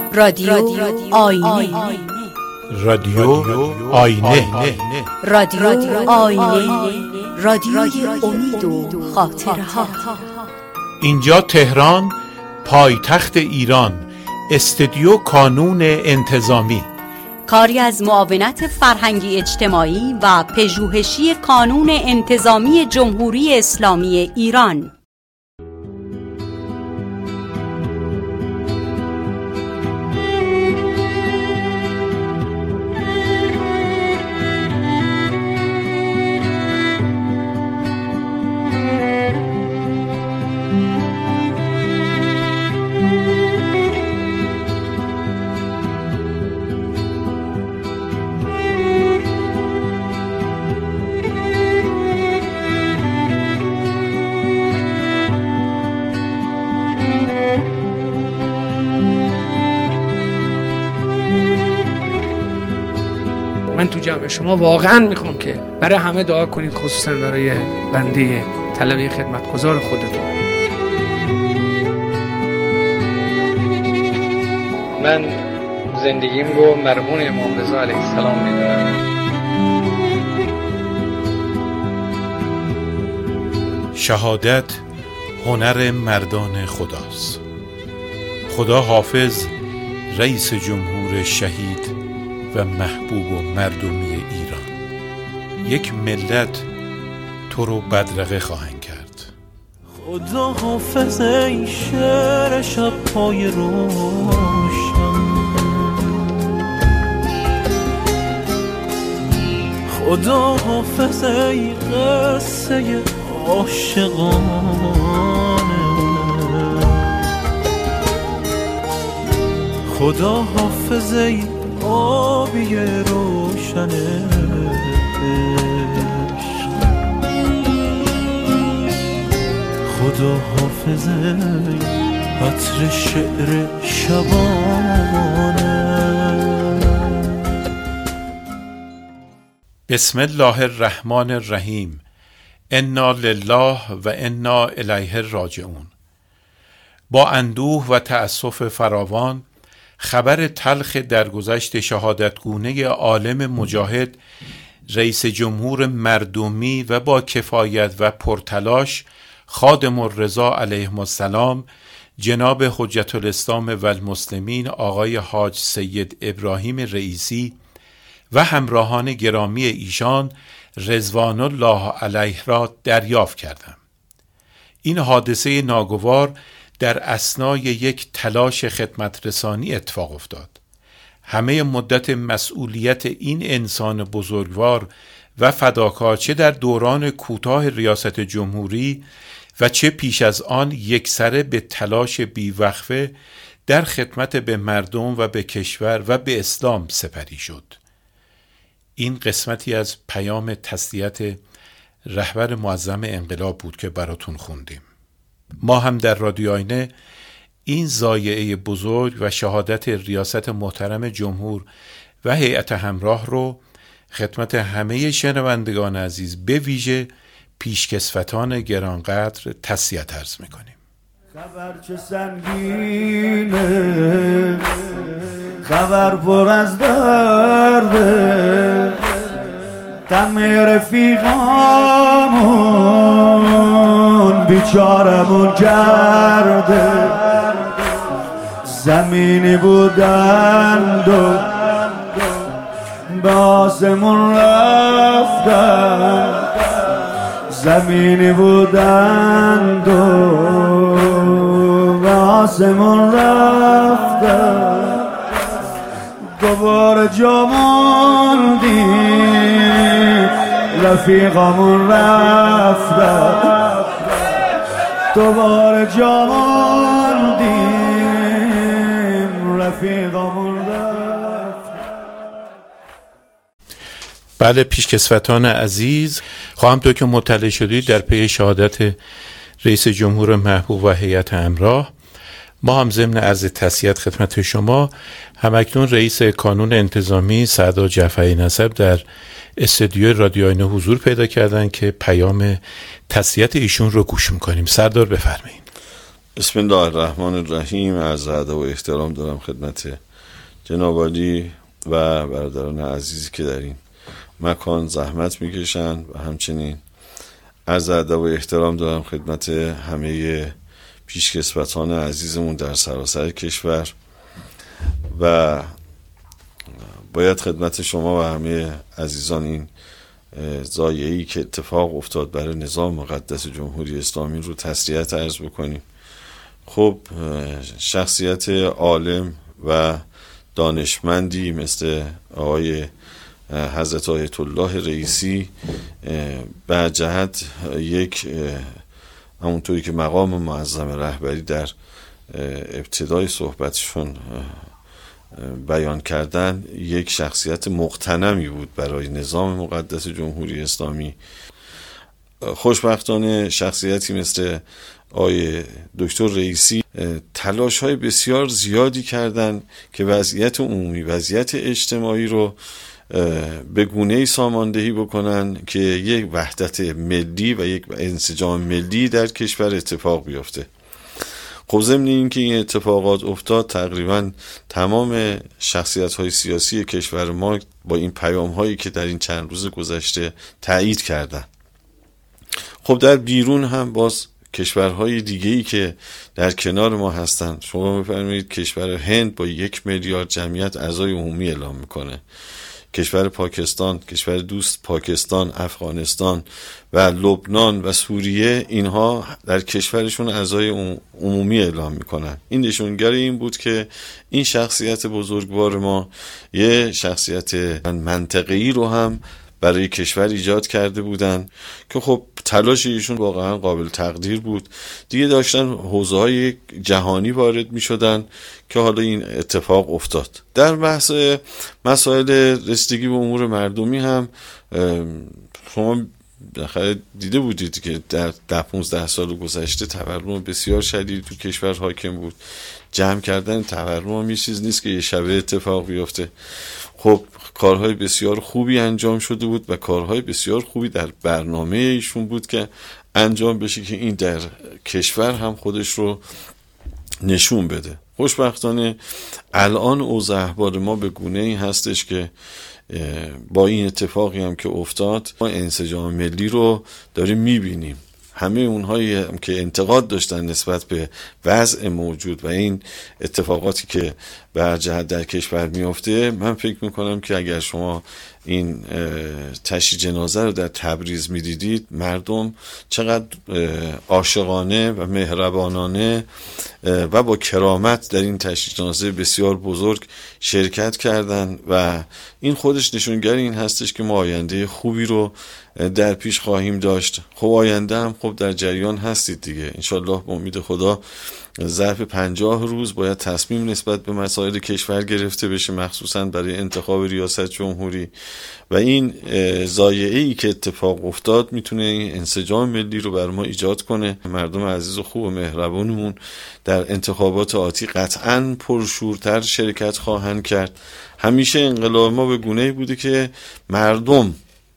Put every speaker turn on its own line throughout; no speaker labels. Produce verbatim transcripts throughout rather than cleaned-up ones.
رادیو آینه.
رادیو آینه.
رادیو آینه. رادیوی امید و خاطرها.
اینجا تهران، پایتخت ایران، استودیو کانون انتظامی،
کاری از معاونت فرهنگی اجتماعی و پژوهشی کانون انتظامی جمهوری اسلامی ایران.
من تو جمع شما واقعا میخوام که برای همه دعا کنید، خصوصا برای بنده طلبه خدمتگزار خودتون. من زندگیم رو مرهون امام رضا علیه السلام میدونم.
شهادت هنر مردان خداست. خدا حافظ رئیس جمهور شهید و محبوب و مردمی ایران. یک ملت تو رو بدرقه خواهند کرد.
خدا حافظ ای شعر شب پای روشن، خدا حافظ ای قصه عاشقانه، خدا حافظ ای آبی روشن عشق، خدا حافظ عطر شعر شبانه.
بسم الله الرحمن الرحیم. انا لله و انا الیه راجعون. با اندوه و تأسف فراوان خبر تلخ درگذشت شهادتگونه عالم مجاهد، رئیس جمهور مردمی و با کفایت و پرتلاش خادم الرضا علیه السلام، جناب حجت الاسلام و المسلمین آقای حاج سید ابراهیم رئیسی و همراهان گرامی ایشان رضوان الله علیه را دریافت کردم. این حادثه ناگوار در اثنای یک تلاش خدمت رسانی اتفاق افتاد. همه مدت مسئولیت این انسان بزرگوار و فداکار، چه در دوران کوتاه ریاست جمهوری و چه پیش از آن، یکسره به تلاش بیوقفه در خدمت به مردم و به کشور و به اسلام سپری شد. این قسمتی از پیام تسلیت رهبر معظم انقلاب بود که براتون خوندیم. ما هم در رادیو آینه این ضایعه بزرگ و شهادت ریاست محترم جمهور و هیئت همراه رو خدمت همه شنوندگان عزیز، به ویژه پیشکسوتان گرانقدر، تسلیت عرض میکنیم.
خبر چه سنگینه، خبر پر از درده، غم رفیقامون بیچارمون کرده، زمینی بودند و به آسمون رفتن، زمینی بودند و به آسمون رفتن، دوباره جا موندیم رفیقامون رفتن، دوباره جا موندیم رفیقامون رفتن.
بله پیشکسوتان عزیز، خواهم تو که مطلع شدید در پی شهادت رئیس جمهور محبوب و هیئت همراه، ما هم ضمن عرض تسلیت خدمت شما همکنون رئیس کانون انتظامی سعداد جعفری نسب در استودیو رادیو آینه حضور پیدا کردن که پیام تسلیت ایشون رو گوش میکنیم. سردار بفرمایید.
بسم الله الرحمن الرحیم. عرض ادب و احترام دارم خدمت جناب عالی و برادران عزیزی که در این مکان زحمت میکشند و همچنین عرض ادب و احترام دارم خدمت همه پیشکسوتان عزیزمون در سراسر کشور و باید خدمت شما و همه عزیزان این ضایعه‌ای که اتفاق افتاد برای نظام مقدس جمهوری اسلامی رو تسلیت عرض بکنیم. خب شخصیت عالم و دانشمندی مثل آقای حضرت آیت الله رئیسی به جهت یک همونطوری که مقام معظم رهبری در ابتدای صحبتشون بیان کردن یک شخصیت مقتنمی بود برای نظام مقدس جمهوری اسلامی. خوشبختانه شخصیتی مثل آقای دکتر رئیسی تلاش های بسیار زیادی کردند که وضعیت عمومی، وضعیت اجتماعی رو به گونه‌ای ساماندهی بکنن که یک وحدت ملی و یک انسجام ملی در کشور اتفاق بیفته. خب ضمن این که این اتفاقات افتاد تقریبا تمام شخصیت‌های سیاسی کشور ما با این پیام‌هایی که در این چند روز گذشته تایید کردن. خب در بیرون هم باز کشورهای دیگه‌ای که در کنار ما هستند، شما بفرمایید کشور هند با یک میلیارد جمعیت اعضای عمومی اعلام میکنه، کشور پاکستان، کشور دوست پاکستان، افغانستان و لبنان و سوریه، اینها در کشورشون اعضای عمومی اعلام میکنن. این نشونگر این بود که این شخصیت بزرگوار ما یه شخصیت منطقه‌ای رو هم برای کشور ایجاد کرده بودن که خب تلاش ایشون واقعا قابل تقدیر بود. دیگه داشتن حوزه‌های جهانی وارد می‌شدن که حالا این اتفاق افتاد. در بحث مسائل رسیدگی به امور مردمی هم شما بالاخره دیده بودید که در ده پونزده سال گذشته تورم بسیار شدید تو کشور حاکم بود. جمع کردن تورم هم یه چیز نیست که یه شبه اتفاق بیفته. خب کارهای بسیار خوبی انجام شده بود و کارهای بسیار خوبی در برنامه ایشون بود که انجام بشه که این در کشور هم خودش رو نشون بده. خوشبختانه الان اوضاع احوال ما به گونه این هستش که با این اتفاقی هم که افتاد ما انسجام ملی رو داریم میبینیم. همه اونهایی هم که انتقاد داشتن نسبت به وضع موجود و این اتفاقاتی که بر جهت در کشور میفته، من فکر میکنم که اگر شما این تشییع جنازه رو در تبریز میدیدید، مردم چقدر عاشقانه و مهربانانه و با کرامت در این تشییع جنازه بسیار بزرگ شرکت کردند و این خودش نشونگر این هستش که ما آینده خوبی رو در پیش خواهیم داشت. خب آینده هم خب در جریان هستید دیگه. انشالله با امید خدا ظرف پنجاه روز باید تصمیم نسبت به مسائل کشور گرفته بشه، مخصوصا برای انتخاب ریاست جمهوری و این ضایعه‌ای که اتفاق افتاد میتونه این انسجام ملی رو بر ما ایجاد کنه. مردم عزیز و خوب و مهربونمون در انتخابات آتی قطعاً پرشورتر شرکت خواهند کرد. همیشه انقلاب ما به گونه‌ای بوده که مردم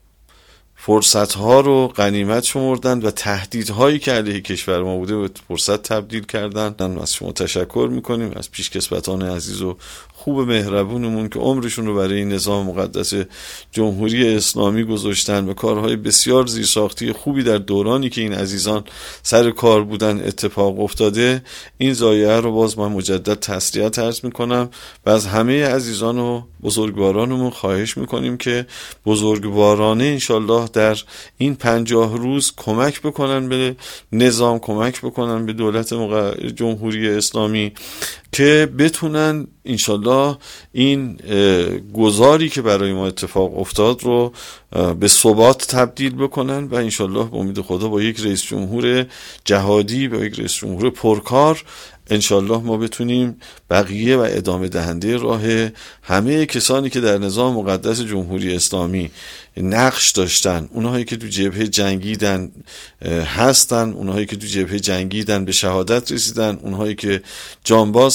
فرصت‌ها رو غنیمت شمردند و تهدیدهایی که علیه کشور ما بوده به فرصت تبدیل کردند. از شما تشکر میکنیم، از پیشکسوتان عزیز و خوب مهربونمون که عمرشون رو برای نظام مقدس جمهوری اسلامی گذاشتن و کارهای بسیار زیرساختی خوبی در دورانی که این عزیزان سر کار بودن اتفاق افتاده. این ضایعه رو باز من مجدد تسلیت عرض میکنم و از همه عزیزان و بزرگوارانمون خواهش میکنیم که بزرگوارانه انشالله در این پنجاه روز کمک بکنن به نظام، کمک بکنن به دولت مق... جمهوری اسلامی که بتونن انشالله این گذاری که برای ما اتفاق افتاد رو به ثبات تبدیل بکنن و انشالله با امید خدا با یک رئیس جمهور جهادی، با یک رئیس جمهور پرکار انشالله ما بتونیم بقیه و ادامه دهنده راه همه کسانی که در نظام مقدس جمهوری اسلامی نقش داشتن، اونهایی که تو جبهه جنگیدن هستن، اونهایی که تو جبهه جنگیدن به شهادت رسیدن، اونهایی که جانباز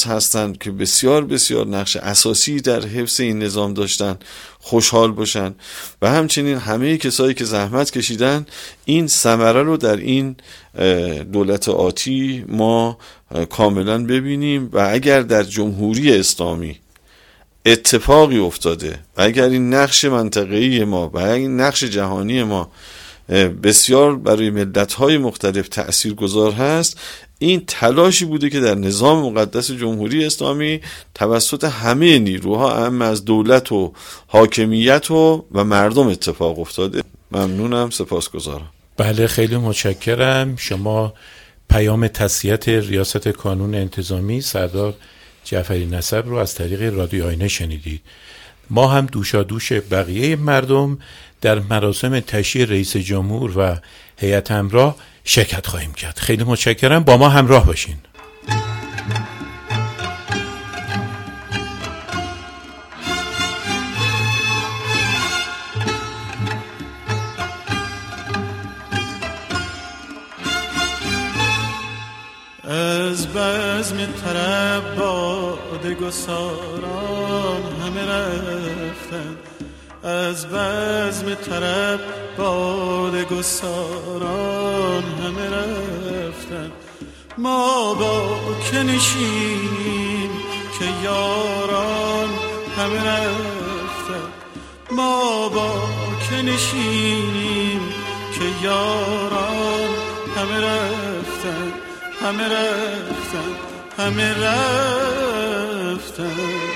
هستند که بسیار بسیار نقش اساسی در حفظ این نظام داشتن خوشحال باشن و همچنین همه کسایی که زحمت کشیدن این ثمره رو در این دولت آتی ما کاملا ببینیم و اگر در جمهوری اسلامی اتفاقی افتاده و اگر این نقش منطقه‌ای ما و این نقش جهانی ما بسیار برای ملت‌های مختلف تأثیرگذار هست، این تلاشی بوده که در نظام مقدس جمهوری اسلامی توسط همه نیروها اهم از دولت و حاکمیت و و مردم اتفاق افتاده. ممنونم، سپاسگزارم.
بله خیلی متشکرم. شما پیام تسلیت ریاست کانون انتظامی سردار جعفری نسب رو از طریق رادیو آینه شنیدید. ما هم دوشا دوش بقیه مردم در مراسم تشییع رئیس جمهور و هیئت همراه شرکت خواهیم کرد. خیلی متشکرم، با ما همراه باشین.
از بزم طرب باد گساران همه رفتن، از بزم طرب باد گساران همه رفتن. ما با که نشینیم که یاران همه رفتن، ما با که نشینیم که یاران همه رفتن، همه رفتن، همه رفتن.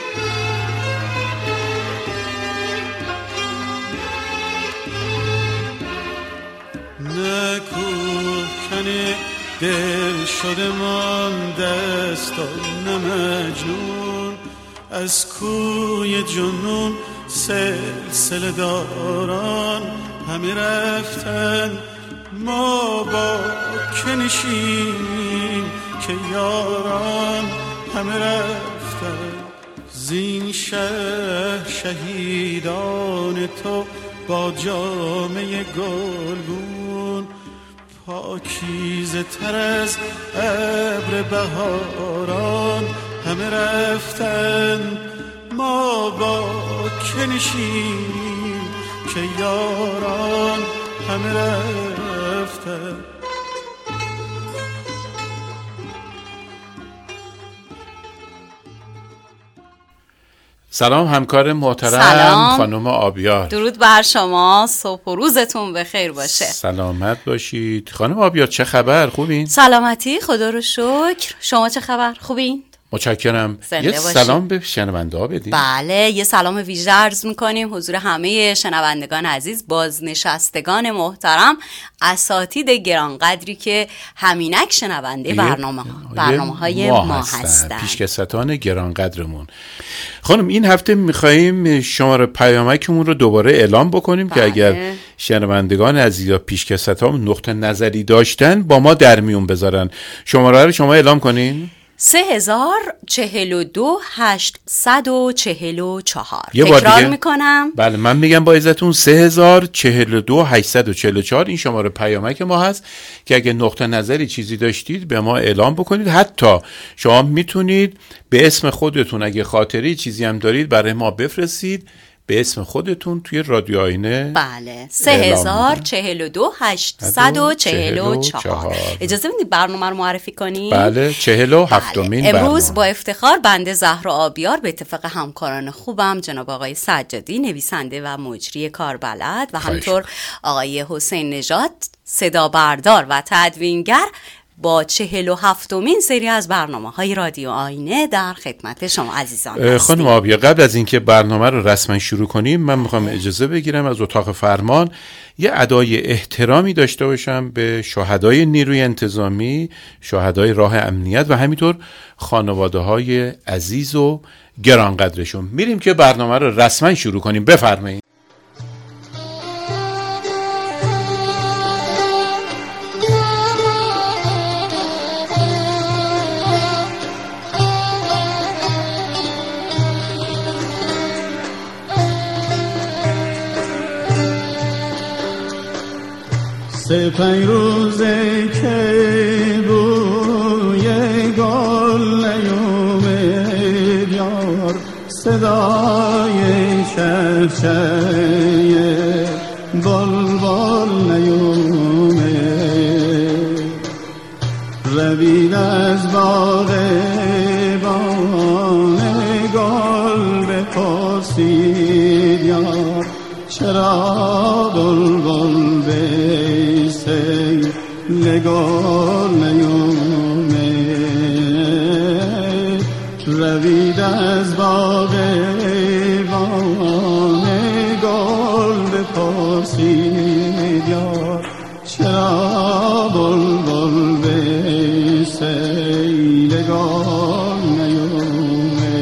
نه کوهکن دل شده من دستان، نه مجنون از کوی جنون سلسله داران همه رفتن. ما با که نشینیم که یاران همه رفتن. زین شهر شهیدان تو با جامه گلگون پاکیزه تر از ابر بهاران همه رفتن. ما با که نشینیم که یاران همه رفتن.
سلام همکار محترم.
سلام.
خانم آبیار.
درود بر شما، صبح و روزتون بخیر باشه.
سلامت باشید. خانم آبیار چه خبر؟ خوبین؟
سلامتی، خدا رو شکر. شما چه خبر؟ خوبین؟
متشکرم. یه سلام به شنونده ها بدیم.
بله، یه سلام ویژه عرض میکنیم حضور همه شنوندگان عزیز، بازنشستگان محترم، اساتید گرانقدری که همینک شنونده برنامه برنامه های ما, ما هستن, هستن.
پیشکسوتان گرانقدرمون. خانم این هفته میخواییم شماره پیامکمون رو دوباره اعلام بکنیم. بله. که اگر شنوندگان عزیز یا پیشکسوتان نقطه نظری داشتن با ما در میون بذارن. شماره رو شما اعلام کنین.
سه هزار چهل و دو هشتصد و چهل و چهار.
تکرار
میکنم.
بله من میگم با عزتون سه هزار چهل و دو هشتصد و چهل و چهار این شماره پیامک ما هست که اگه نقطه نظری چیزی داشتید به ما اعلام بکنید. حتی شما میتونید به اسم خودتون اگه خاطری چیزی هم دارید برای ما بفرستید به اسم خودتون توی رادیو آینه.
بله سه هزار چهل و دو هشتصد و چهل و چهار. اجازه بدید برنامه رو معرفی کنیم.
بله چهل و هفتمین
بله. امروز
برنامه.
با افتخار بنده زهرا آبیار به اتفاق همکاران خوبم جناب آقای سجادی نویسنده و مجری کاربلد و همینطور آقای حسین نژاد صدا بردار و تدوینگر با چهل و هفتمین سری از برنامه های رادیو آینه در خدمت شما عزیزان هستیم.
خانم آبیار قبل از اینکه برنامه رو رسما شروع کنیم من میخوام اجازه بگیرم از اتاق فرمان یه ادای احترامی داشته باشم به شهدای نیروی انتظامی، شهدای راه امنیت و همینطور خانواده های عزیز و گرانقدرشون. میریم که برنامه رو رسما شروع کنیم. بفرمایید.
سه پنج روزه که بوی گل نیومه
صدای چهچه بلبل نیومه روید از باغ بانه گل بپرسید یار چرا بلبل به سیل گل نیومه روید از باغ بانه گل بپرسید یار چرا بلبل به سیل گل نیومه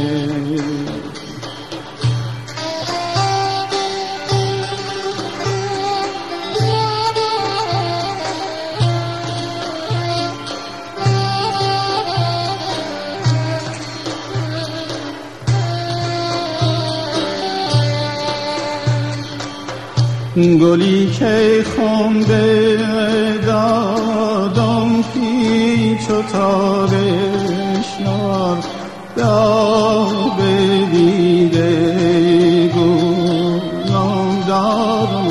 گلی که خونده دادم پیچ و تابش یار داغ دیده گلم دارم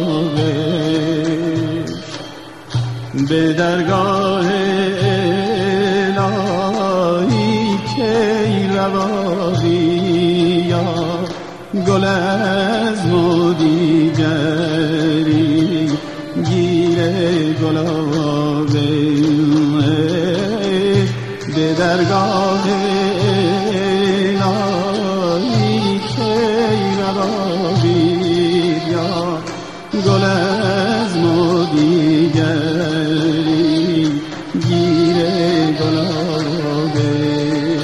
آبش به درگاه الهی که روا بیار گل از مدیگری گیره گلابه به درگاه الهی که روا بیار گل از مدیگری گیره گلابه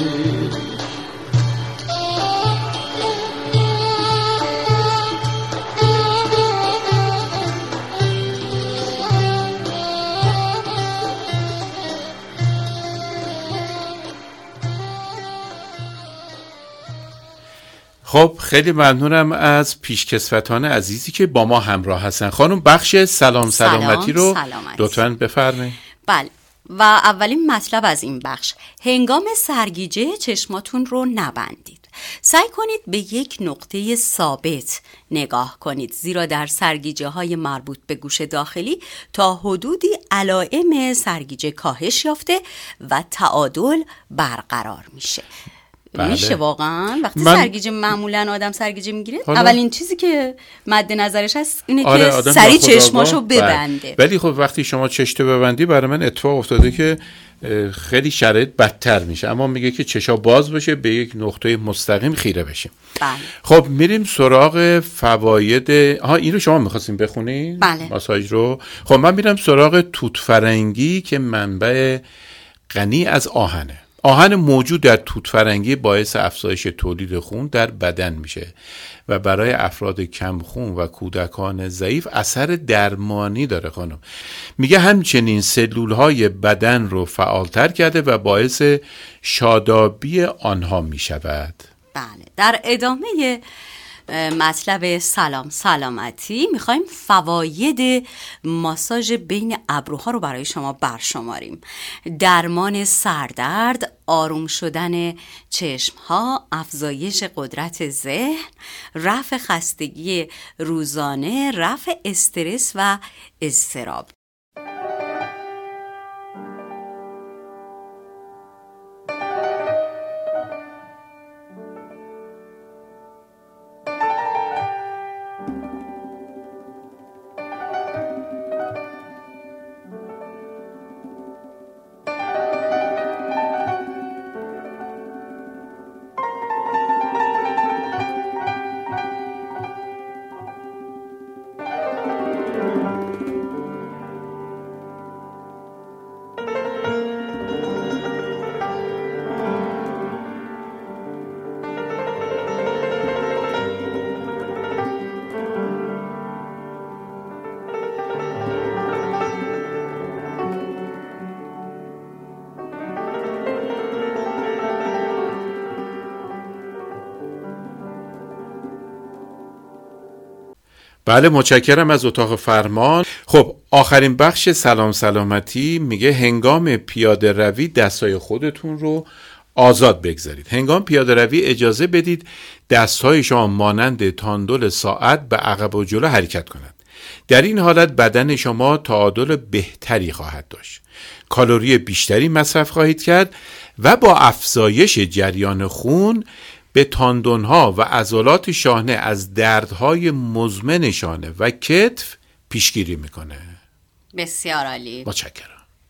خب خیلی ممنونم از پیشکسوتان عزیزی که با ما همراه هستن. خانم بخش سلام سلامتی رو
سلامتی.
لطفاً بفرمایید.
بله و اولین مطلب از این بخش، هنگام سرگیجه چشماتون رو نبندید، سعی کنید به یک نقطه ثابت نگاه کنید، زیرا در سرگیجه های مربوط به گوش داخلی تا حدودی علائم سرگیجه کاهش یافته و تعادل برقرار میشه. بله. میشه واقعا وقتی من... سرگیجه معمولا آدم سرگیجه میگیره حالا... اولین چیزی که مد نظرش هست اینه آره که سری چشماشو ببنده.
ولی خب وقتی شما چشتو ببندی برای من اتفاق افتاده که خیلی شرایط بدتر میشه، اما میگه که چشا باز باشه، به یک نقطه مستقیم خیره بشیم.
بله.
خب میریم سراغ فواید. ها اینو شما میخواستیم بخونید؟
بله.
ماساژ رو. خب من میرم سراغ توت فرنگی که منبع غنی از آهنه. آهن موجود در توت فرنگی باعث افزایش تولید خون در بدن میشه و برای افراد کم خون و کودکان ضعیف اثر درمانی داره. خانم میگه همچنین سلول های بدن رو فعالتر کرده و باعث شادابی آنها میشود.
بله. در ادامه مطلب سلام سلامتی میخوایم فواید ماساژ بین ابروها رو برای شما برشماریم. درمان سردرد، آروم شدن چشمها، افزایش قدرت ذهن، رفع خستگی روزانه، رفع استرس و اضطراب.
بله متشکرم از اتاق فرمان. خب آخرین بخش سلام سلامتی میگه هنگام پیاده روی دستای خودتون رو آزاد بگذارید. هنگام پیاده روی اجازه بدید دستهای شما مانند تاندول ساعت به عقب و جلو حرکت کنند. در این حالت بدن شما تعادل بهتری خواهد داشت. کالری بیشتری مصرف خواهید کرد و با افزایش جریان خون به تاندونها و عضلات شانه از دردهای مزمن شانه و کتف پیشگیری میکنه.
بسیار عالی.
متشکرم.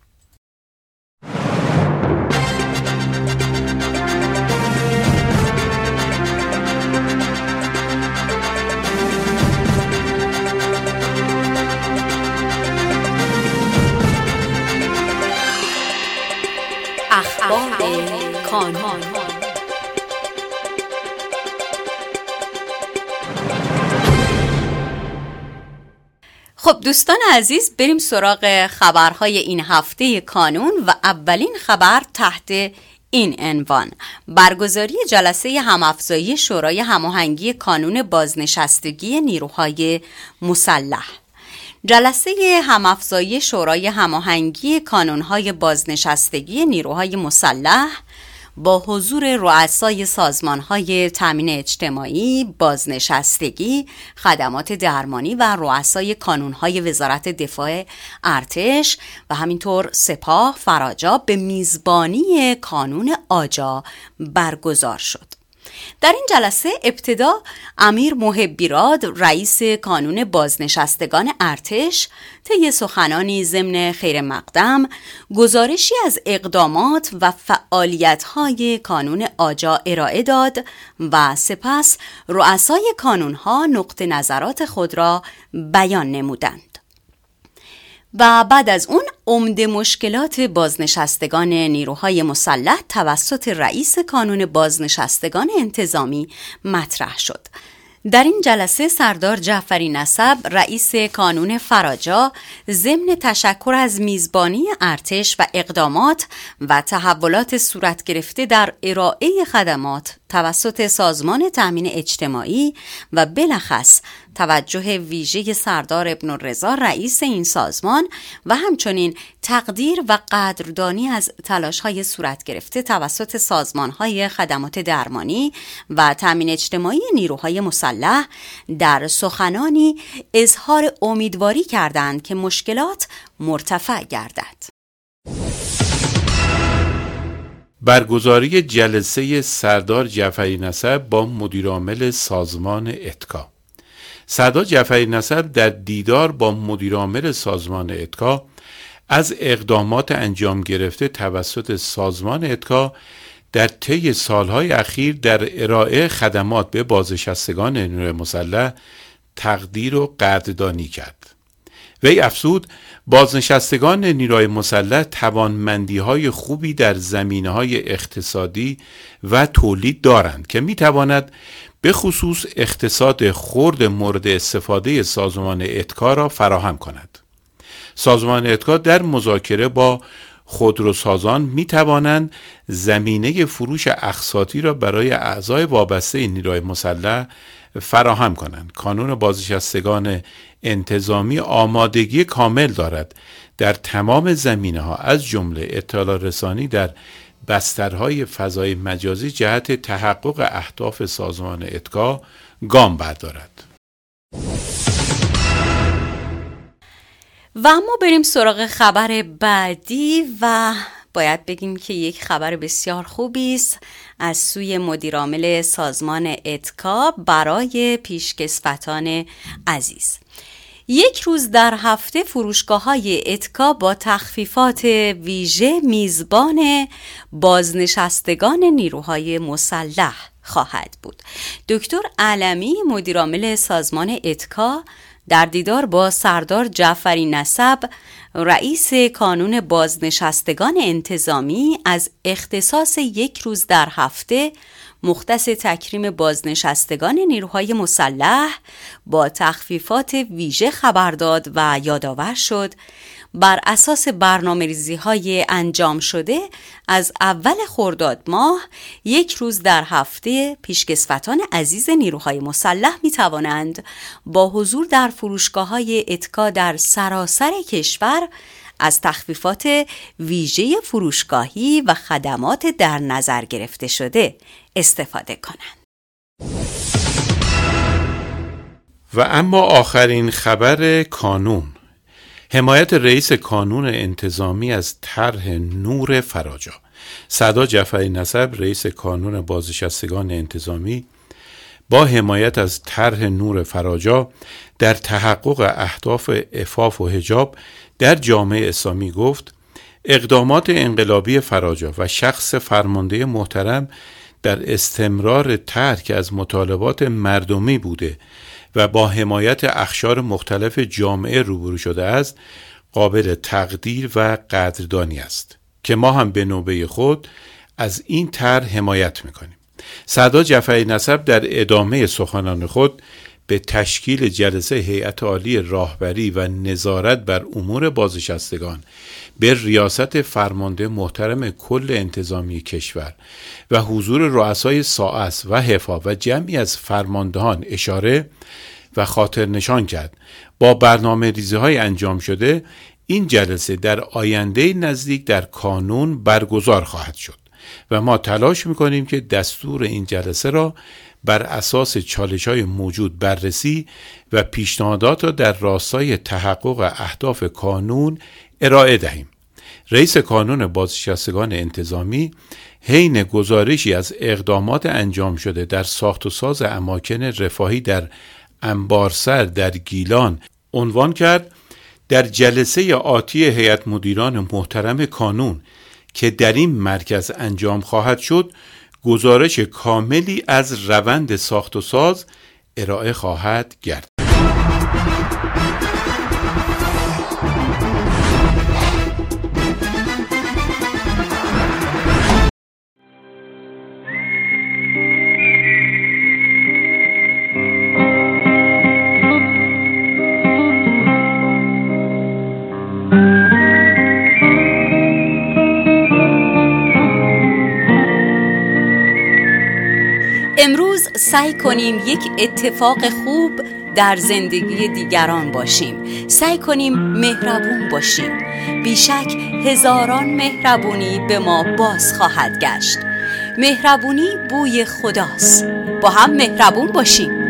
اخبار کانون. خب دوستان عزیز، بریم سراغ خبرهای این هفته کانون و اولین خبر تحت این عنوان: برگزاری جلسه همافزایی شورای هماهنگی کانون بازنشستگی نیروهای مسلح. جلسه همافزایی شورای هماهنگی کانونهای بازنشستگی نیروهای مسلح با حضور رؤسای سازمانهای تامین اجتماعی، بازنشستگی، خدمات درمانی و رؤسای کانونهای وزارت دفاع، ارتش و همینطور سپاه فراجا به میزبانی کانون آجا برگزار شد. در این جلسه ابتدا امیر محبیراد رئیس کانون بازنشستگان ارتش طی سخنانی ضمن خیر مقدم گزارشی از اقدامات و فعالیت‌های کانون آجا ارائه داد و سپس رؤسای کانون‌ها نقطه نظرات خود را بیان نمودند. و بعد از اون عمده مشکلات بازنشستگان نیروهای مسلح توسط رئیس کانون بازنشستگان انتظامی مطرح شد. در این جلسه سردار جعفری نسب رئیس کانون فراجا ضمن تشکر از میزبانی ارتش و اقدامات و تحولات صورت گرفته در ارائه خدمات توسط سازمان تامین اجتماعی و بلخص توجه ویژه سردار ابن الرضا رئیس این سازمان و همچنین تقدیر و قدردانی از تلاش‌های صورت گرفته توسط سازمان‌های خدمات درمانی و تامین اجتماعی نیروهای مسلح در سخنانی اظهار امیدواری کردند که مشکلات مرتفع گردد.
برگزاری جلسه سردار جعفری نسب با مدیرعامل سازمان اتکا. سردار جعفری نسب در دیدار با مدیرعامل سازمان اتکا از اقدامات انجام گرفته توسط سازمان اتکا در طی سالهای اخیر در ارائه خدمات به بازنشستگان نیروی مسلح تقدیر و قدردانی کرد. وی افزود بازنشستگان نیروی مسلح توانمندی‌های خوبی در زمینه‌های اقتصادی و تولید دارند که می‌تواند به خصوص اقتصاد خرد مورد استفاده سازمان اتکا را فراهم کند. سازمان اتکا در مذاکره با خودروسازان می توانند زمینه فروش اقساطی را برای اعضای وابسته نیروی مسلح فراهم کنند. کانون بازنشستگان انتظامی آمادگی کامل دارد در تمام زمینه‌ها از جمله اطلاع رسانی در بسترهای فضای مجازی جهت تحقق اهداف سازمان اتکا گام بردارد.
و ما بریم سراغ خبر بعدی و باید بگیم که یک خبر بسیار خوبی است از سوی مدیرعامل سازمان اتکا برای پیشکسوتان عزیز. یک روز در هفته فروشگاه‌های اتکا با تخفیفات ویژه میزبان بازنشستگان نیروهای مسلح خواهد بود. دکتر علمی مدیرعامل سازمان اتکا در دیدار با سردار جعفری نسب رئیس کانون بازنشستگان انتظامی از اختصاص یک روز در هفته مختص تکریم بازنشستگان نیروهای مسلح با تخفیفات ویژه خبر داد و یادآور شد بر اساس برنامه‌ریزی‌های انجام شده از اول خرداد ماه یک روز در هفته پیشکسوتان عزیز نیروهای مسلح می توانند با حضور در فروشگاه‌های اتکا در سراسر کشور از تخفیفات ویژه فروشگاهی و خدمات در نظر گرفته شده استفاده کنند.
و اما آخرین خبر کانون، حمایت رئیس کانون انتظامی از طرح نور فراجا. سعدا جعفری نسب رئیس کانون بازنشستگان انتظامی با حمایت از طرح نور فراجا در تحقق اهداف عفاف و حجاب در جامعه اسلامی گفت اقدامات انقلابی فراجا و شخص فرمانده محترم در استمرار طرح که از مطالبات مردمی بوده و با حمایت اقشار مختلف جامعه روبرو شده است قابل تقدیر و قدردانی است که ما هم به نوبه خود از این طرح حمایت میکنیم. سعدا جعفری نسب در ادامه سخنان خود به تشکیل جلسه هیئت عالی راهبری و نظارت بر امور بازنشستگان به ریاست فرمانده محترم کل انتظامی کشور و حضور رؤسای ساعس و حفا و جمعی از فرماندهان اشاره و خاطر نشان کرد با برنامه ریزی های انجام شده این جلسه در آینده نزدیک در کانون برگزار خواهد شد و ما تلاش میکنیم که دستور این جلسه را بر اساس چالش‌های موجود بررسی و پیشنهادات را در راستای تحقق اهداف کانون ارائه دهیم. رئیس کانون بازنشستگان انتظامی حین گزارشی از اقدامات انجام شده در ساخت و ساز اماکن رفاهی در انبارسر در گیلان عنوان کرد در جلسه آتی هیئت مدیران محترم کانون که در این مرکز انجام خواهد شد گزارش کاملی از روند ساخت و ساز ارائه خواهد گردید.
امروز سعی کنیم یک اتفاق خوب در زندگی دیگران باشیم. سعی کنیم مهربون باشیم. بیشک هزاران مهربونی به ما باز خواهد گشت. مهربونی بوی خداست. با هم مهربون باشیم.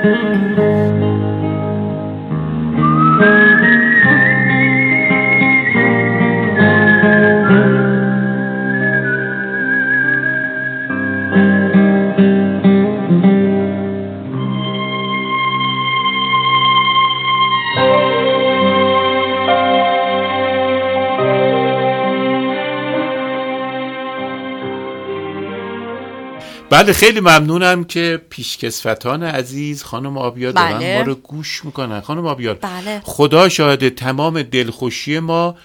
بله، خیلی ممنونم که پیشکسوتان عزیز خانم آبیار دارن
بله.
ما رو گوش میکنن. خانم آبیار
بله.
خدا شاهد تمام دلخوشی ما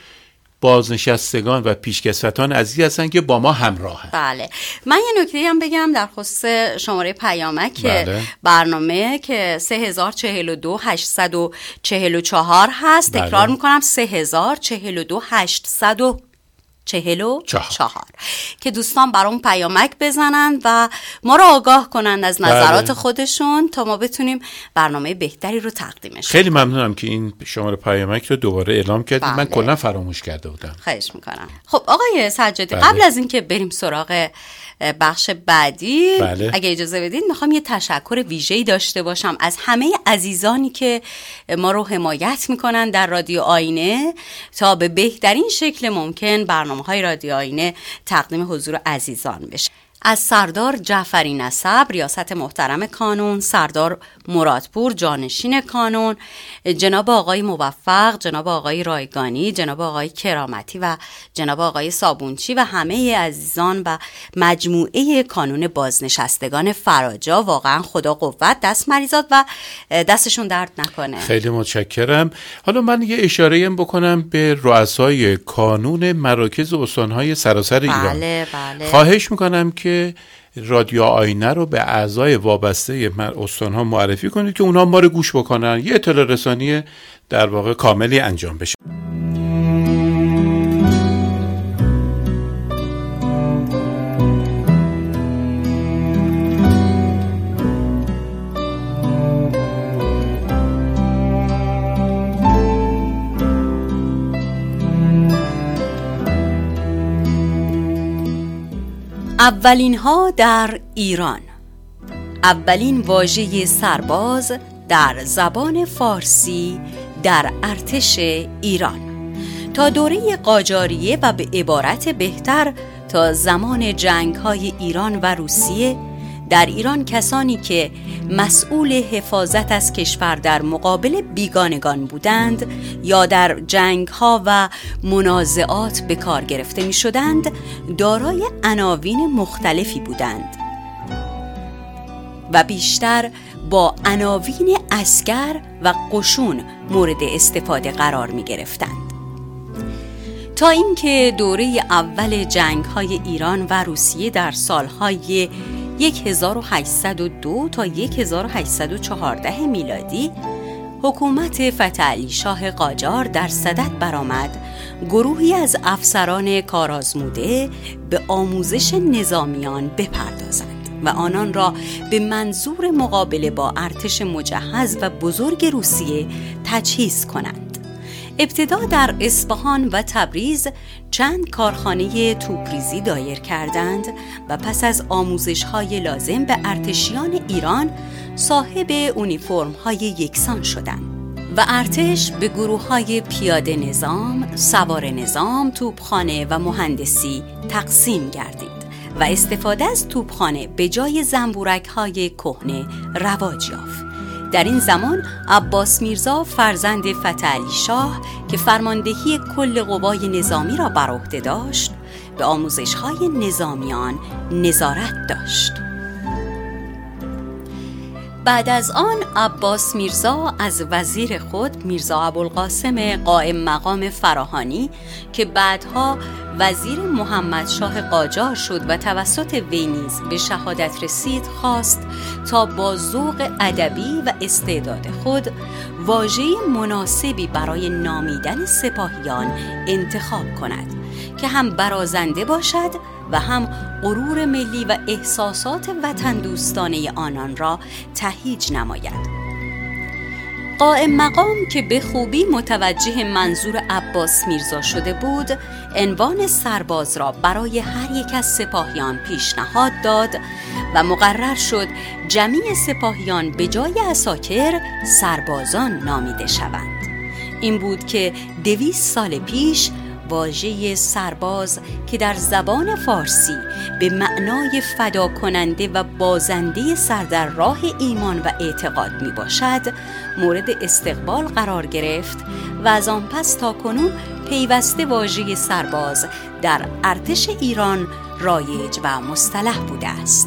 بازنشستگان و پیشکسوتان عزیز هستن که با ما همراهن.
بله، من یه نکته هم بگم در خصوص شماره پیامک
بله.
برنامه که سه هزار چهل و دو هشتصد و چهل و چهار هست.
بله.
تکرار میکنم سه هزار چهل و دو هشتصد و چهل و چهار که دوستان برام پیامک بزنن و ما رو آگاه کنند از نظرات
بله.
خودشون تا ما بتونیم برنامه بهتری رو تقدیمش
خیلی ممنونم که این شماره پیامک رو دوباره اعلام کردید.
بله.
من کلا فراموش کرده بودم.
خواهش میکنم. خب آقای سجادی،
بله.
قبل از اینکه بریم سراغ بخش بعدی
بله.
اگه اجازه بدید میخوام یه تشکر ویژه‌ای داشته باشم از همه عزیزانی که ما رو حمایت میکنن در رادیو آینه تا به بهترین شکل ممکن برنامه‌های رادیو آینه تقدیم حضور عزیزان بشه. از سردار جعفری نسب ریاست محترم کانون، سردار مرادپور جانشین کانون، جناب آقای موفق، جناب آقای رایگانی، جناب آقای کرامتی و جناب آقای صابونچی و همه عزیزان و مجموعه کانون بازنشستگان فراجا، واقعا خدا قوت دست مریزاد و دستشون درد نکنه.
خیلی متشکرم. حالا من یه اشاره بکنم به رؤسای کانون مراکز استانهای سراسر ایران.
بله بله.
خواهش میکنم که رادیو آینه رو به اعضای وابسته استانها معرفی کنید که اونا ما رو گوش بکنن، یه اطلاع رسانی در واقع کاملی انجام بشه.
اولین ها در ایران. اولین واژه سرباز در زبان فارسی در ارتش ایران. تا دوره قاجاریه و به عبارت بهتر تا زمان جنگ‌های ایران و روسیه، در ایران کسانی که مسئول حفاظت از کشور در مقابل بیگانگان بودند یا در جنگ‌ها و منازعات به کار گرفته می‌شدند، دارای عناوین مختلفی بودند و بیشتر با عناوین اسکر و قشون مورد استفاده قرار می‌گرفتند. تا اینکه دوره اول جنگ‌های ایران و روسیه در سال‌های هزار و هشتصد و دو تا هزار و هشتصد و چهارده میلادی، حکومت فتحعلی شاه قاجار در صدد برآمد گروهی از افسران کارآزموده به آموزش نظامیان بپردازند و آنان را به منظور مقابله با ارتش مجهز و بزرگ روسیه تجهیز کنند. ابتدا در اصفهان و تبریز چند کارخانه توپریزی دایر کردند و پس از آموزش‌های لازم به ارتشیان ایران صاحب اونیفرم‌های یکسان شدند و ارتش به گروه‌های پیاده نظام، سوار نظام، توپخانه و مهندسی تقسیم گردید و استفاده از توپخانه به جای زنبورک‌های کهنه رواج یافت. در این زمان عباس میرزا فرزند فتحعلی شاه که فرماندهی کل قوای نظامی را بر عهده داشت، به آموزش‌های نظامیان نظارت داشت. بعد از آن عباس میرزا از وزیر خود میرزا ابوالقاسم قائم مقام فراهانی که بعدها وزیر محمد شاه قاجار شد و توسط وی نیز به شهادت رسید، خواست تا با ذوق ادبی و استعداد خود واژه مناسبی برای نامیدن سپاهیان انتخاب کند که هم برازنده باشد و هم غرور ملی و احساسات وطن دوستانه آنان را تهیج نماید. قائم مقام که به خوبی متوجه منظور عباس میرزا شده بود، عنوان سرباز را برای هر یک از سپاهیان پیشنهاد داد و مقرر شد جمیع سپاهیان به جای عساکر سربازان نامیده شوند. این بود که دویست سال پیش واژه سرباز که در زبان فارسی به معنای فدا کننده و بازنده سر در راه ایمان و اعتقاد می باشد، مورد استقبال قرار گرفت و از آن پس تا کنون پیوسته واژه سرباز در ارتش ایران رایج و مصطلح بوده است.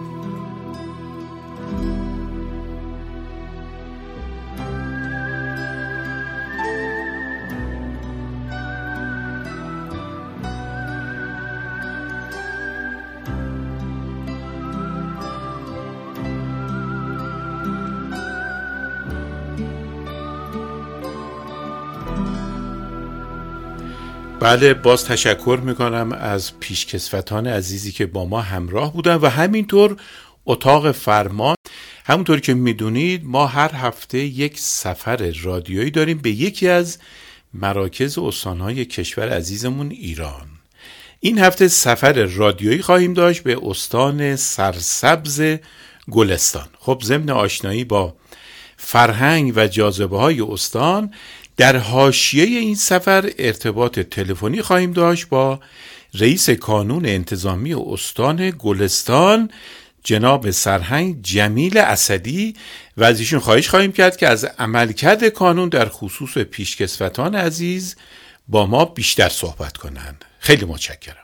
بله، باز تشکر میکنم از پیشکسوتان عزیزی که با ما همراه بودن و همینطور اتاق فرمان. همونطور که میدونید ما هر هفته یک سفر رادیویی داریم به یکی از مراکز استانهای کشور عزیزمون ایران. این هفته سفر رادیویی خواهیم داشت به استان سرسبز گلستان. خب ضمن آشنایی با فرهنگ و جاذبه های استان، در حاشیه این سفر ارتباط تلفنی خواهیم داشت با رئیس کانون انتظامی استان گلستان جناب سرهنگ جمیل اسدی و از ایشون خواهش خواهیم کرد که از عملکرد کانون در خصوص پیشکسوتان عزیز با ما بیشتر صحبت کنند. خیلی متشکرم.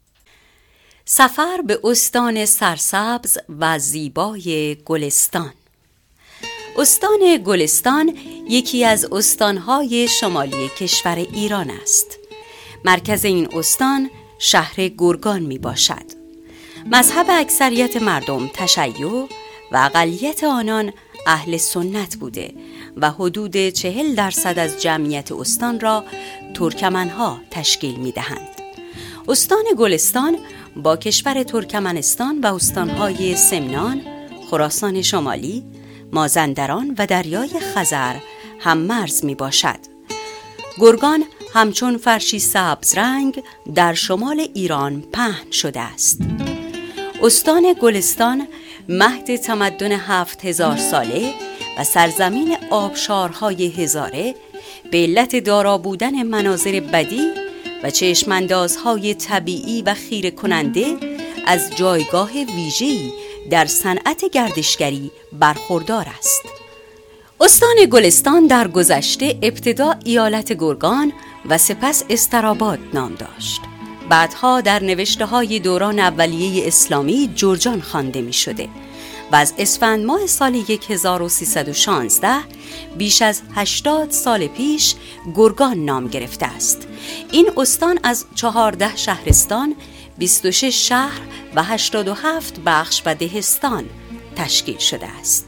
سفر به استان سرسبز و زیبای گلستان. استان گلستان یکی از استانهای شمالی کشور ایران است. مرکز این استان شهر گرگان می باشد. مذهب اکثریت مردم تشیع و اقلیت آنان اهل سنت بوده و حدود چهل درصد از جمعیت استان را ترکمنها تشکیل می دهند. استان گلستان با کشور ترکمنستان و استانهای سمنان، خراسان شمالی، مازندران و دریای خزر هم مرز می باشد. گرگان همچون فرشی سبز رنگ در شمال ایران پهن شده است. استان گلستان مهد تمدن هفت هزار ساله و سرزمین آبشارهای هزاره به علت دارا بودن مناظر بدی و چشماندازهای طبیعی و خیره کننده از جایگاه ویژه‌ای در صنعت گردشگری برخوردار است. استان گلستان در گذشته ابتدا ایالت گرگان و سپس استراباد نام داشت. بعدها در نوشته‌های دوران اولیه اسلامی جرجان خوانده می شده و از اسفند ماه سال هزار و سیصد و شانزده بیش از هشتاد سال پیش گرگان نام گرفته است. این استان از چهارده شهرستان، بیست و شش شهر و هشتاد و هفت بخش و دهستان تشکیل شده است.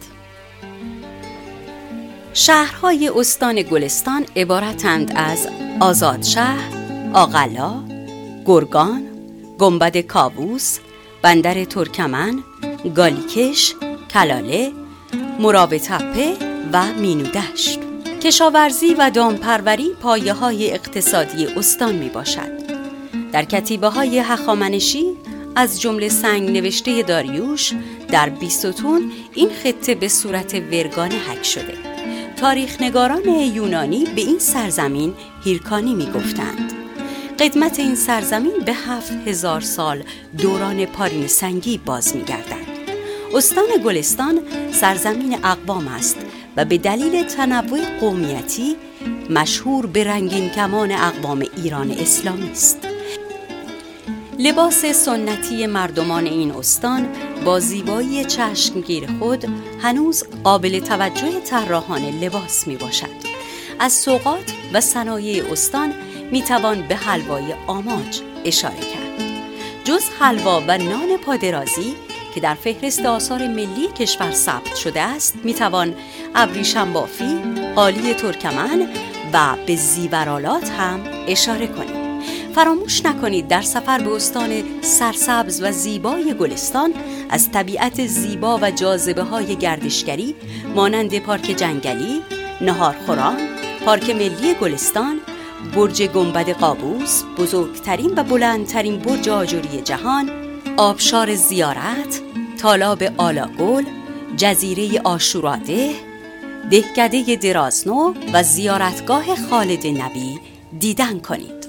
شهرهای استان گلستان عبارتند از آزادشهر، آقلا، گرگان، گنبد کاووس، بندر ترکمن، گالیکش، کلاله، مراب تپه و مینودشت. کشاورزی و دامپروری پایه های اقتصادی استان می باشد. در کتیبه های هخامنشی از جمله سنگ نوشته داریوش در بیستون این خطه به صورت ورگانه حک شده. تاریخ نگاران یونانی به این سرزمین هیرکانی می گفتند. قدمت این سرزمین به هفت هزار سال دوران پارین سنگی باز می گردد. استان گلستان سرزمین اقوام است و به دلیل تنوع قومیتی مشهور به رنگین کمان اقوام ایران اسلامی است. لباس سنتی مردمان این استان با زیبایی چشمگیر خود هنوز قابل توجه طراحان لباس می باشد. از سوغات و صنایع استان می توان به حلوای آماج اشاره کرد. جز حلوا و نان پادرازی که در فهرست آثار ملی کشور ثبت شده است، می توان ابریشم بافی، قالی ترکمن و به زیورالات هم اشاره کنید. فراموش نکنید در سفر به استان سرسبز و زیبای گلستان از طبیعت زیبا و جاذبه های گردشگری مانند پارک جنگلی، نهارخوران، پارک ملی گلستان، برج گنبد قابوس، بزرگترین و بلندترین برج آجری جهان، آبشار زیارت، تالاب آلاگل، جزیره آشوراده، دهکده درازنو و زیارتگاه خالد نبی دیدن کنید.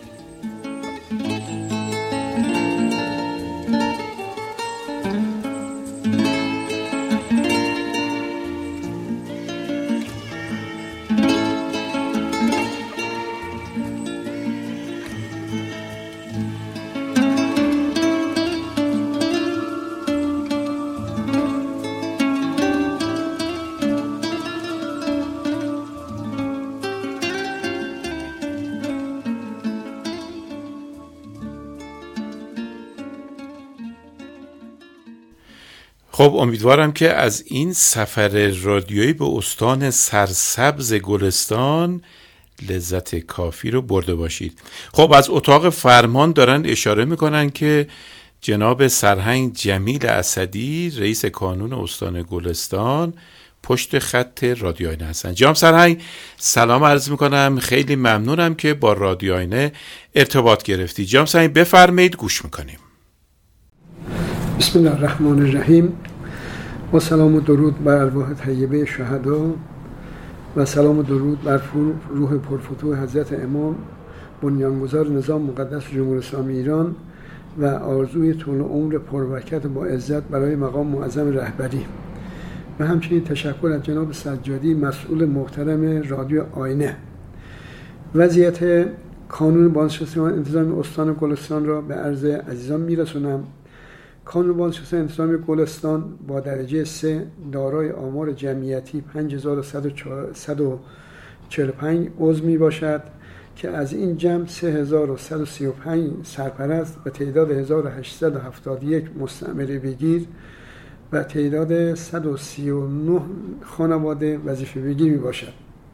خب امیدوارم که از این سفر رادیویی به استان سرسبز گلستان لذت کافی رو برده باشید. خب از اتاق فرمان دارن اشاره میکنن که جناب سرهنگ جمیل اسدی رئیس کانون استان گلستان پشت خط رادیو آینه هستن. جناب سرهنگ سلام عرض میکنم، خیلی ممنونم که با رادیو آینه ارتباط گرفتی. جناب سرهنگ بفرمایید، گوش میکنیم.
بسم الله الرحمن الرحیم و سلام و درود بر ارواح طیبه شهدا و سلام و درود بر روح پرفتوح حضرت امام بنیانگذار نظام مقدس جمهوری اسلامی ایران و آرزوی طول عمر پربرکت با عزت برای مقام معظم رهبری و همچنین تشکر از جناب سجادی مسئول محترم رادیو آینه. وضعیت کانون بازنشسته انتظامی استان گلستان را به عرض عزیزان میرسونم. کانون بازنشسته انتظامی گلستان با درجه سه دارای آمار جمعیتی پنج هزار و صد و چهل و پنج عضو می باشد که از این جمع سه هزار و صد و سی و پنج سرپرست و تعداد هزار و هشتصد و هفتاد و یک مستعمره بگیر و تعداد صد و سی و نه خانواده وظیفه بگیر می باشد.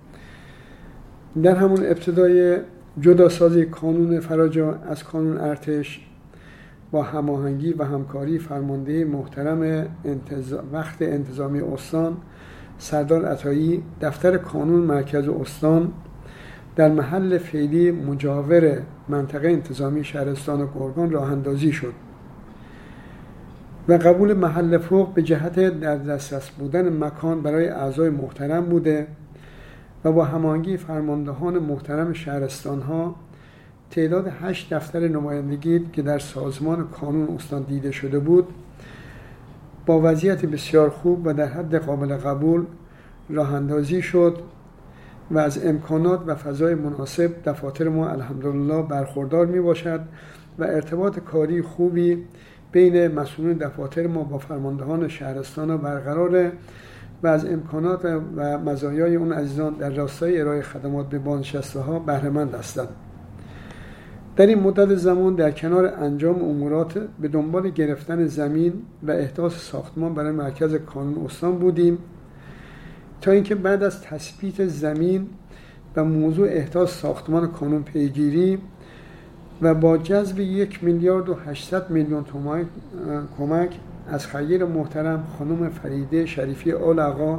در همون ابتدای جداسازی کانون فراجا از کانون ارتش با هماهنگی و همکاری فرمانده محترم انتظ... وقت انتظامی استان سردار عطایی، دفتر کانون مرکز استان در محل فعلی مجاور منطقه انتظامی شهرستان گرگان راه اندازی شد. و قبول محل فوق به جهت در دسترس بودن مکان برای اعضای محترم بوده و با هماهنگی فرماندهان محترم شهرستان‌ها تعداد هشت دفتر نمایندگی که در سازمان کانون استان دیده شده بود با وضعیت بسیار خوب و در حد قابل قبول راه اندازی شد و از امکانات و فضای مناسب دفاتر ما الحمدلله برخوردار می باشد و ارتباط کاری خوبی بین مسئولین دفاتر ما با فرماندهان شهرستان برقراره و از امکانات و مزایای اون عزیزان در راستای ارائه خدمات به بازنشسته‌ها بهره مند هستند. در این مدت زمان در کنار انجام امورات به دنبال گرفتن زمین و احداث ساختمان برای مرکز کانون استان بودیم تا اینکه بعد از تثبیت زمین و موضوع احداث ساختمان کانون پیگیری و با جذب یک میلیارد و هشتصد میلیون تومان کمک از خیر محترم خانم فریده شریفی آل آقا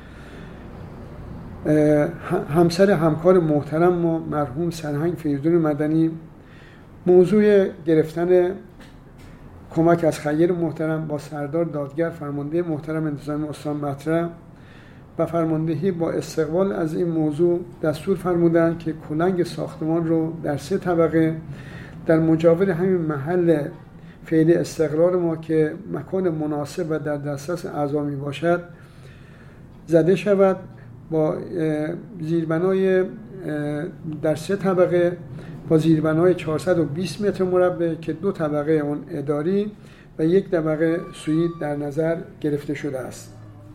همسر همکار محترم ما مرحوم سرهنگ فریدون مدنی موضوع گرفتن کمک از خیر محترم با سردار دادگر فرمانده محترم انتظامی استان مطرح و فرماندهی با استقبال از این موضوع دستور فرمودند که کلنگ ساختمان رو در سه طبقه در مجاور همین محل فعلی استقرار ما که مکان مناسب و در دسترس اعضا می باشد زده شود با زیربنای در سه طبقه با زیربنای چهارصد و بیست متر مربع که دو طبقه اون اداری و یک طبقه سوئیت در نظر گرفته شده است.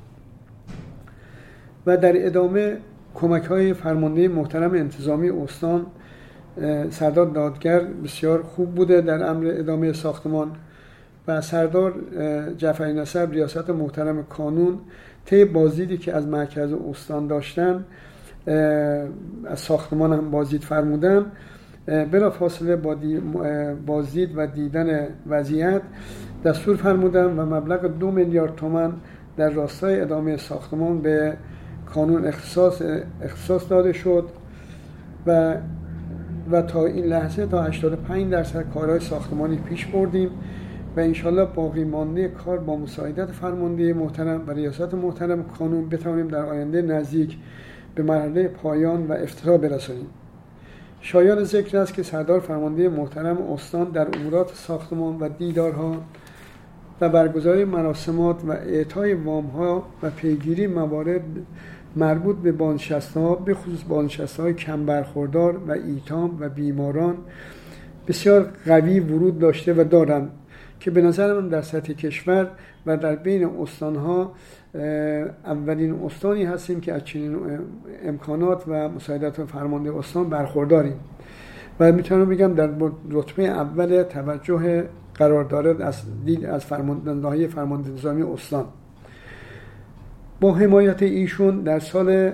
و در ادامه کمک های فرمانده محترم انتظامی استان سردار دادگر بسیار خوب بوده در امر ادامه ساختمان و سردار جعفری نصر ریاست محترم کانون طی بازدیدی که از مرکز استان داشتن از ساختمان هم بازدید فرمودن بلا فاصله با بازدید و دیدن وضعیت دستور فرمودن و مبلغ دو میلیارد تومان در راستای ادامه ساختمان به کانون اختصاص اختصاص داده شد و و تا این لحظه تا هشتاد و پنج درصد کارهای ساختمانی پیش بردیم و انشالله باقی مانده کار با مساعدت فرمانده محترم و ریاست محترم کانون بتوانیم در آینده نزدیک به مرحله پایان و افتتاح برسانیم. شایان ذکر است که سردار فرمانده محترم استان در امورات ساختمان و دیدارها و برگزاری مراسمات و اعطای وام‌ها و پیگیری موارد مربوط به بازنشسته‌ها به خصوص بازنشسته‌های کم برخوردار و ایتام و بیماران بسیار قوی ورود داشته و دارند که به نظر من در سطح کشور و در بین استان‌ها اولین استانی هستیم که از چنین امکانات و مساعدت فرمانده استان برخورداریم و میتونم بگم در رتبه اول توجه قرار دارد از دید از فرماندهی فرمانده نظامی استان. با حمایت ایشون در سال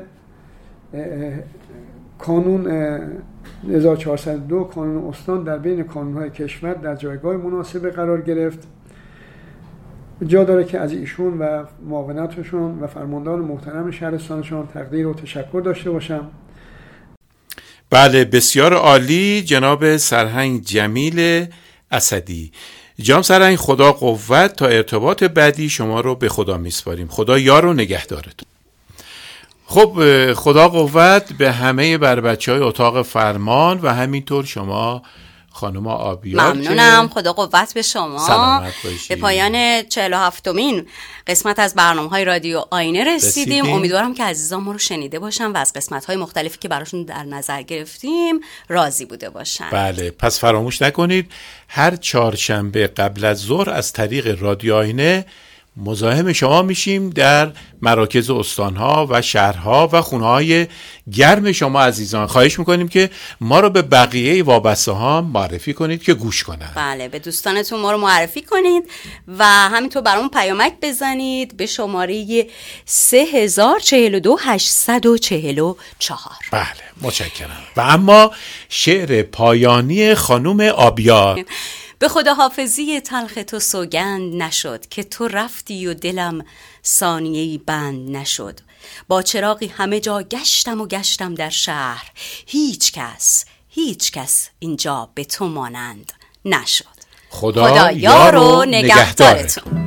کانون هزار و چهارصد و دو کانون استان در بین کانون‌های کشور در جایگاه مناسب قرار گرفت. جا داره که از ایشون و معاونتشون و فرماندهان محترم شهرستانشون تقدیر و تشکر داشته باشم.
بله بسیار عالی جناب سرهنگ جمیل اسدی. جناب سرهنگ خدا قوت، تا ارتباط بعدی شما رو به خدا میسپاریم. خدا یار و نگهدارتون. خب خدا قوت به همه بر بچهای اتاق فرمان و همینطور شما خانم آبیار.
ممنونم، خدا قوت به شما.
سلامت باشید.
به پایان چهل و هفتمین قسمت از برنامه‌های رادیو آینه رسیدیم. رسیدیم. امیدوارم که عزیزان ما رو شنیده باشن و از قسمت‌های مختلفی که براشون در نظر گرفتیم راضی بوده باشن.
بله، پس فراموش نکنید هر چهارشنبه قبل از ظهر از طریق رادیو آینه مزاحم شما میشیم در مراکز استانها و شهرها و خونه‌های گرم شما عزیزان. خواهش میکنیم که ما رو به بقیه وابسته ها معرفی کنید که گوش کنن.
بله، به دوستانتون ما رو معرفی کنید و همینطور برامون پیامک بزنید به شماره سه هزار چهل و دو هشتصد و چهل و چهار.
بله، متشکرم. و اما شعر پایانی خانم آبیار.
به خداحافظی تلخ تو سوگند نشد که تو رفتی و دلم ثانیه‌ای بند نشد. با چراغی همه جا گشتم و گشتم در شهر، هیچ کس هیچ کس اینجا به تو مانند نشد.
خدا, خدا یار و نگهدارتون.